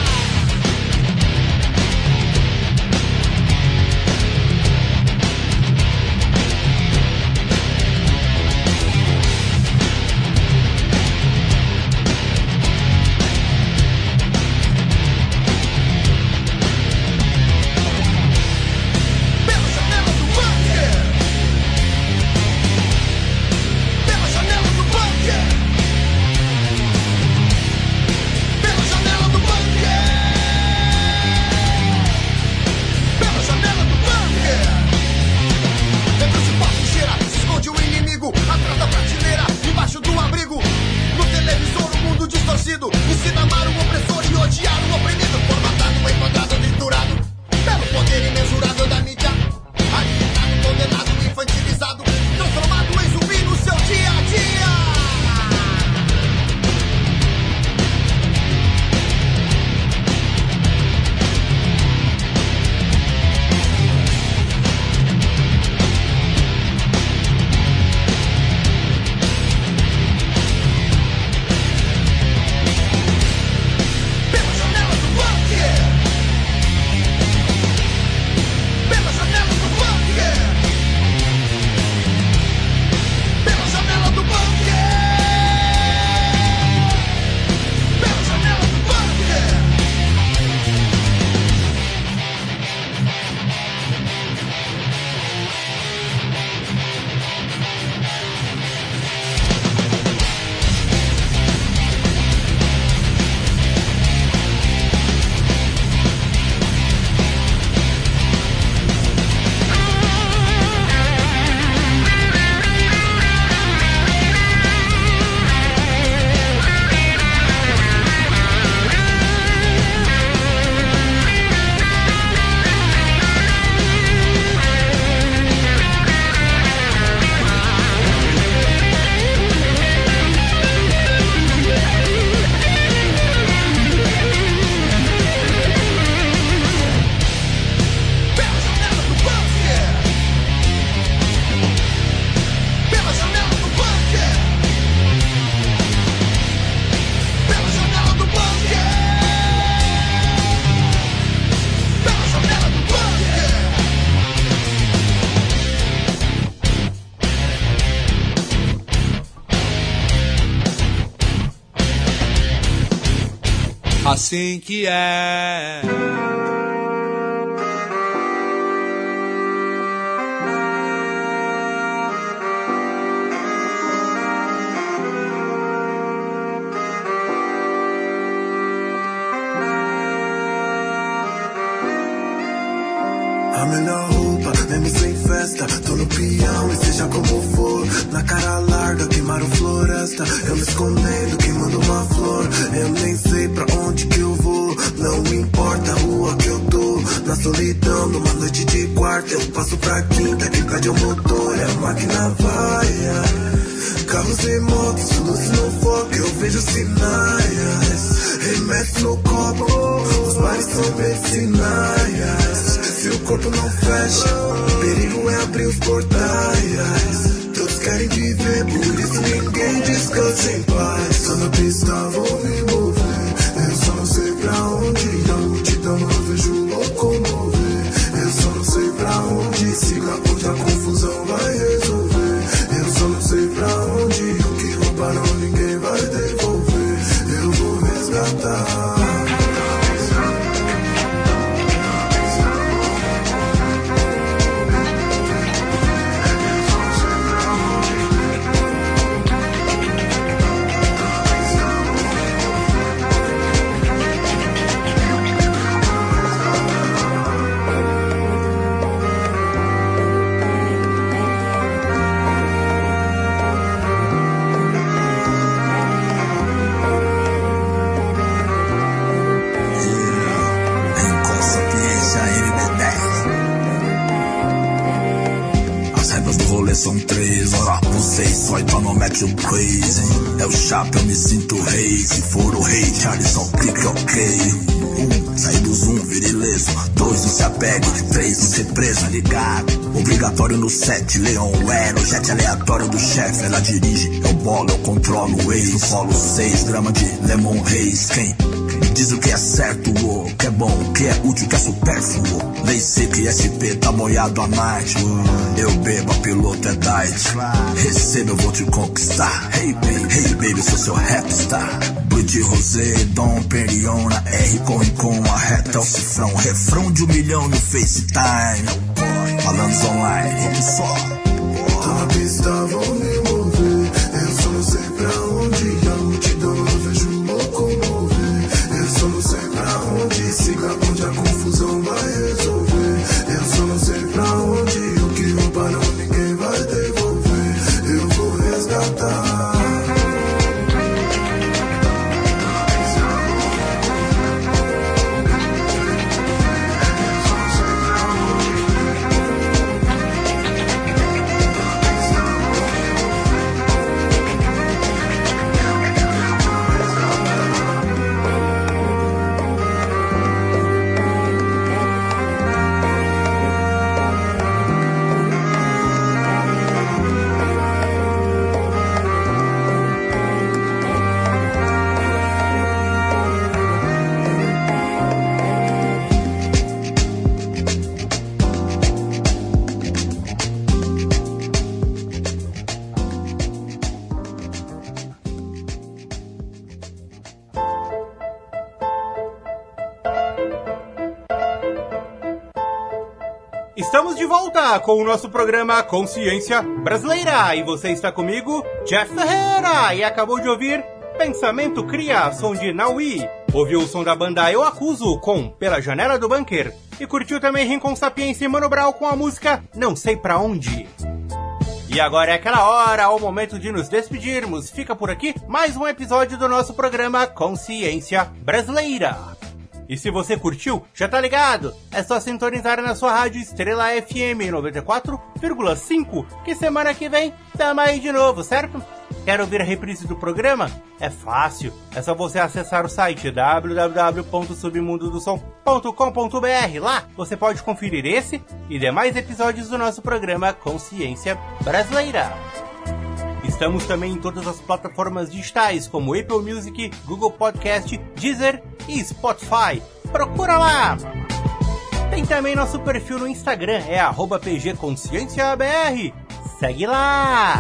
Ensina a amar o opressor e odiar o oprimido. Formatado, enquadrado, triturado pelo poder imensurável da mídia. Alienado, condenado, infantilizado, transformado em zumbi no seu dia a dia. Assim que é. A melhor roupa, mesmo sem festa. Tô no peão e seja como for. Na cara larga, queimaram floresta. Eu me escondendo, queimando uma flor. Eu nem sei pra onde que eu vou. Não importa a rua que eu tô. Na solidão, numa noite de quarta. Eu passo pra quinta, quem pede é o motor. E a máquina vai. Carros e motos, luz no foco. Eu vejo sinais. Remesso no copo. Os bares são medicinais. Se o corpo não fecha, o perigo é abrir os portais. Todos querem viver, por isso ninguém descansa em paz. Só na pista vou me mover. Eu só não sei pra onde. Da multidão não vejo locomover. Eu só não sei pra onde. Siga onde a confusão vai resolver. Eu só não sei pra onde. O que roubaram ninguém vai devolver. Eu vou resgatar. rolê são três. Ora, vocês só então não mete o crazy. É o chapa, eu me sinto rei. Se for o rei, Charlie, só clique ok. Um, sai do zoom, vira ileso. Dois, não se apegue. Três, não se preso, ligado. Obrigatório no set, Leon é no jet aleatório do chefe. Ela dirige, eu bolo, eu controlo o ex. No colo seis gramas de Lemon Haze. Quem me diz o que é certo, o que é bom, o que é útil, o que é supérfluo. Lei seca e S P tá molhado a night. Eu bebo, a piloto é diet. Receba, eu vou te conquistar. Hey baby, hey baby, sou seu rapstar. Blue Rosé, Dom Perignon na R com com a reta é o cifrão. Refrão de um milhão no FaceTime. Falando online, vamos só. Tô na pista, vou me mover. Eu só não sei pra onde. A multidão eu vejo locomover. Eu só não sei pra onde. Siga onde a confusão vai resolver. Eu só não sei pra onde. O que roubaram ninguém vai devolver. Eu vou resgatar. Estamos de volta com o nosso programa Consciência Brasileira. E você está comigo, Jeff Ferreira. E acabou de ouvir Pensamento Cria, som de Naui. Ouviu o som da banda Eu Acuso com Pela Janela do Bunker. E curtiu também Rincon Sapiência e Mano Brown com a música Não Sei Pra Onde. E agora é aquela hora, o momento de nos despedirmos. Fica por aqui mais um episódio do nosso programa Consciência Brasileira. E se você curtiu, já tá ligado? É só sintonizar na sua rádio Estrela F M noventa e quatro vírgula cinco, que semana que vem tamo aí de novo, certo? Quer ouvir a reprise do programa? É fácil, é só você acessar o site w w w ponto submundo do som ponto com ponto b r. Lá você pode conferir esse e demais episódios do nosso programa Consciência Brasileira. Estamos também em todas as plataformas digitais, como Apple Music, Google Podcast, Deezer e Spotify. Procura lá! Tem também nosso perfil no Instagram, é arroba p g consciência b r. Segue lá!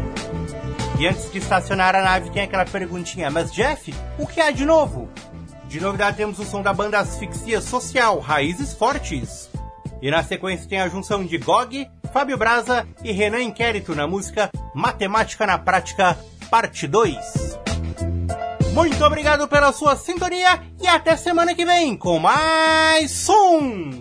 E antes de estacionar a nave tem aquela perguntinha, mas Jeff, o que há de novo? De novidade temos o som da banda Asfixia Social, Raízes Fortes. E na sequência tem a junção de Gog, Fábio Braza e Renan Inquérito na música Matemática na Prática, parte dois. Muito obrigado pela sua sintonia e até semana que vem com mais som!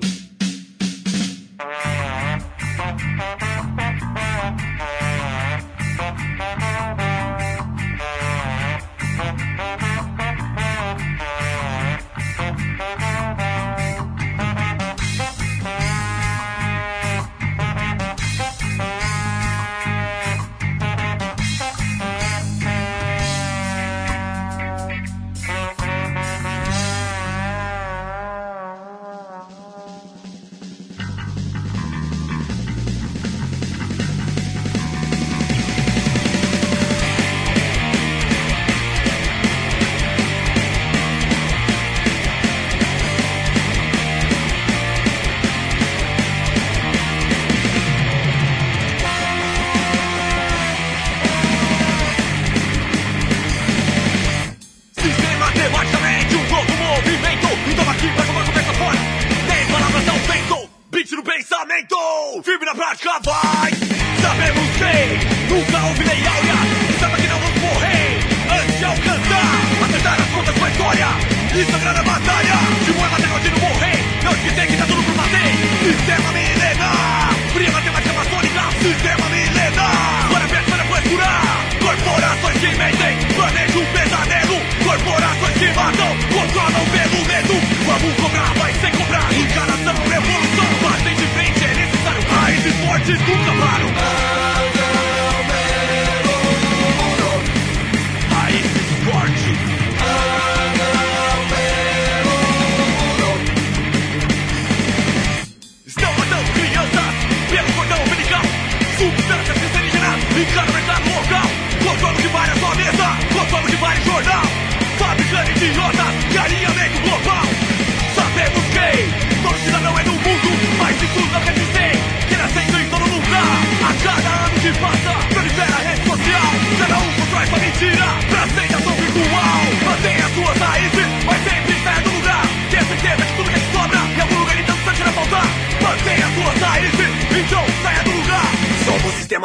Firme na prática vai, sabemos bem, nunca houve lei áurea, saiba que não vamos morrer, antes de alcançar, acertar as contas com a história, e sangrar a batalha, de boa matéria de não morrer, não esquecer que tá tudo por fazer, sistema milenar, fria matemática maçônica, sistema milenar, para perto para procurar, corporações que mentem, planejam um pesadelo, corporações que matam, controlam pelo medo, vamos cobrar, vai sem cobrar, encarnação, revolução, batem de frente, é necessário, raízes fortes nunca param.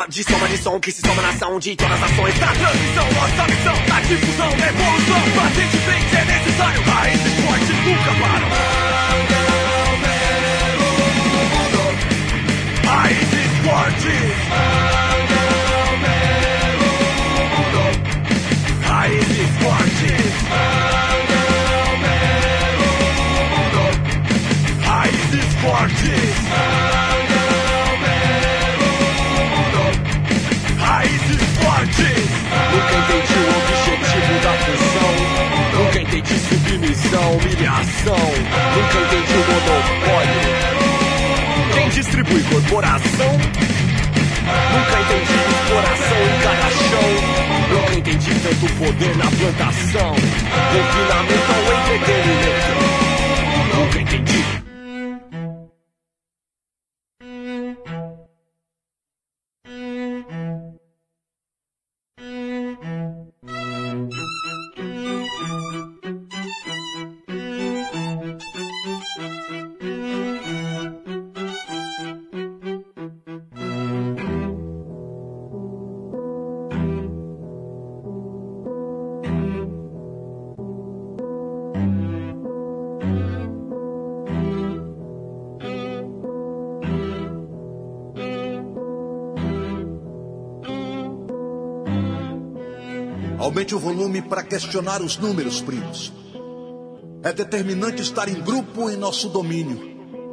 Soma de soma de som que se soma na ação de todas as ações. Na transmissão, nossa missão, na difusão, na evolução. Bater de frente é necessário, raízes fortes nunca param. Raízes fortes. Raízes fortes. Raízes fortes. Raízes fortes. Nunca entendi o objetivo da função. Nunca entendi submissão, humilhação. Nunca entendi o monopólio. Quem distribui corporação? Nunca entendi exploração em cada chão. Nunca entendi tanto poder na plantação. Confinamento ao entretenimento. Nunca entendi. Aumente o volume para questionar os números, primos. É determinante estar em grupo em nosso domínio.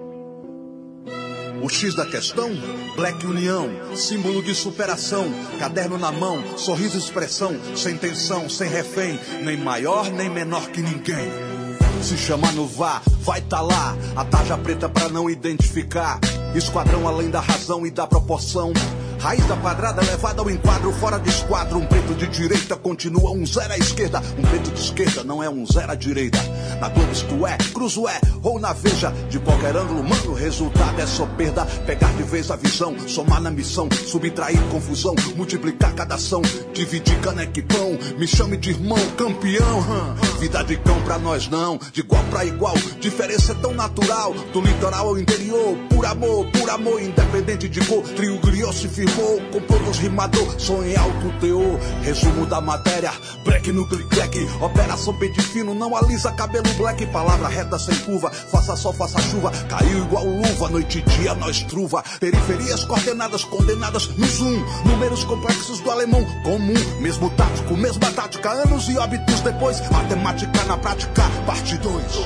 O X da questão, Black União, símbolo de superação, caderno na mão, sorriso e expressão, sem tensão, sem refém, nem maior nem menor que ninguém. Se chamar no vá, vai tá lá, a tarja preta pra não identificar, esquadrão além da razão e da proporção. Raiz da quadrada levada ao enquadro, fora de esquadro. Um preto de direita continua um zero à esquerda. Um preto de esquerda não é um zero à direita. Na Globo isto é, cruzo é, ou na Veja. De qualquer ângulo, mano, o resultado é só perda. Pegar de vez a visão, somar na missão, subtrair confusão, multiplicar cada ação, dividir caneca e pão. Me chame de irmão, campeão. Hum. Vida de cão pra nós não, de igual pra igual. Diferença é tão natural, do litoral ao interior. Por amor, por amor, independente de cor. Trio griot se firmou. Comprou dos rimador, som em alto teor. Resumo da matéria, black no click-clack. Operação pente fino, não alisa cabelo black. Palavra reta sem curva, faça sol, faça chuva. Caiu igual luva, noite e dia nós truva. Periferias coordenadas, condenadas no zoom. Números complexos do alemão comum. Mesmo tático, mesma tática, anos e óbitos depois. Matemática na prática, parte dois.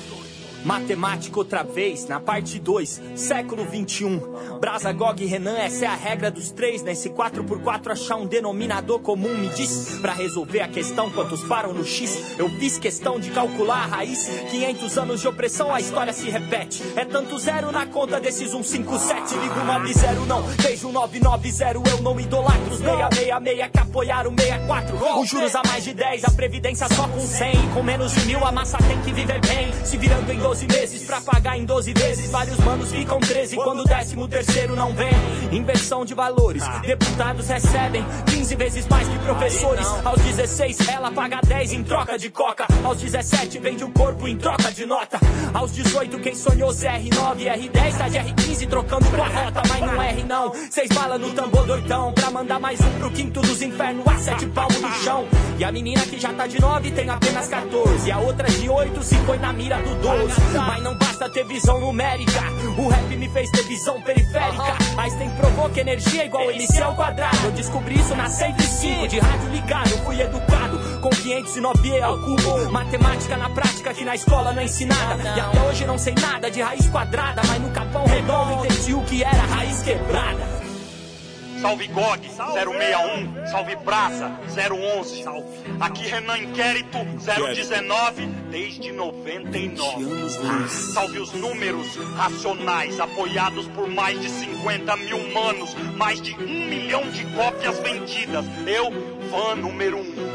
Matemática outra vez, na parte dois, século vinte e um. Brasa, Gog e Renan, essa é a regra dos três. Nesse quatro por quatro achar um denominador comum. Me diz, pra resolver a questão, quantos param no X? Eu fiz questão de calcular a raiz. Quinhentos anos de opressão, a história se repete. É tanto zero na conta desses cento e cinquenta e sete. Ligo nove zero não, vejo nove nove zero. Eu não idolatro os seiscentos e sessenta e seis que apoiaram o sessenta e quatro. Os juros a mais de dez, a previdência só com cem. Com menos de mil a massa tem que viver bem. Se virando em doze meses pra pagar em doze vezes. Vários manos ficam treze quando o décimo terceiro não vem. Inversão de valores, deputados recebem quinze vezes mais que professores. Aos dezesseis ela paga dez em troca de coca. Aos dezessete vende o corpo em troca de nota. Aos dezoito quem sonhou C R nove, R dez tá de R quinze trocando com a rota. Mas não R não, seis balas no tambor doidão. Pra mandar mais um pro quinto dos infernos, a sete palmos no chão. E a menina que já tá de nove tem apenas quatorze. E a outra de oito se foi na mira do doze. Mas não basta ter visão numérica, o rap me fez ter visão periférica. Einstein provou que energia é igual a M C ao quadrado. Eu descobri isso na cento e cinco, de rádio ligado. Fui educado com quinhentos e nove E ao cubo. Matemática na prática que na escola não é ensinada. E até hoje não sei nada de raiz quadrada. Mas no Capão Redondo entendi o que era raiz quebrada. Salve Gog, zero seis um, salve Praça, zero onze, salve. Aqui Renan Inquérito, zero dezenove, desde noventa e nove. Salve os números racionais, apoiados por mais de cinquenta mil manos, mais de um milhão de cópias vendidas. Eu, fã número um.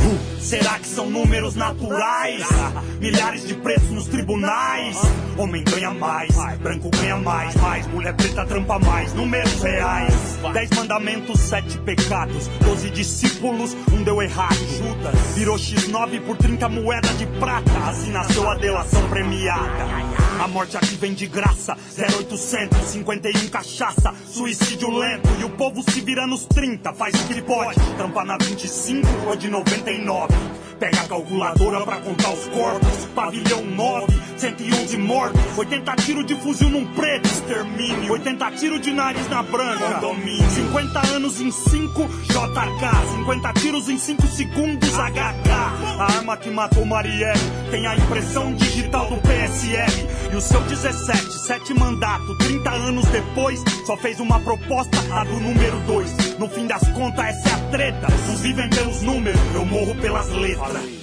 Será que são números naturais? Milhares de presos nos tribunais. Homem ganha mais, branco ganha mais, mais. Mulher preta trampa mais, números reais. Dez mandamentos, sete pecados. Doze discípulos, um deu errado. Judas virou X nove por trinta moedas de prata. Assim nasceu a delação premiada. A morte aqui vem de graça, zero oitocentos cinquenta e um cachaça, suicídio lento e o povo se vira nos trinta, faz o que ele pode, tampa na vinte e cinco ou de noventa e nove. Pega a calculadora pra contar os corpos, pavilhão nove, cento e onze mortos, oitenta tiros de fuzil num preto, extermínio, oitenta tiros de nariz na branca, condomínio, cinquenta anos em cinco, J K, cinquenta tiros em cinco segundos, H K. A arma que matou Marielle tem a impressão digital do P S L. E o seu dezessete, sete mandato, trinta anos depois, só fez uma proposta, a do número dois. No fim das contas, essa é a treta. Uns vivem pelos números, eu morro pelas letras.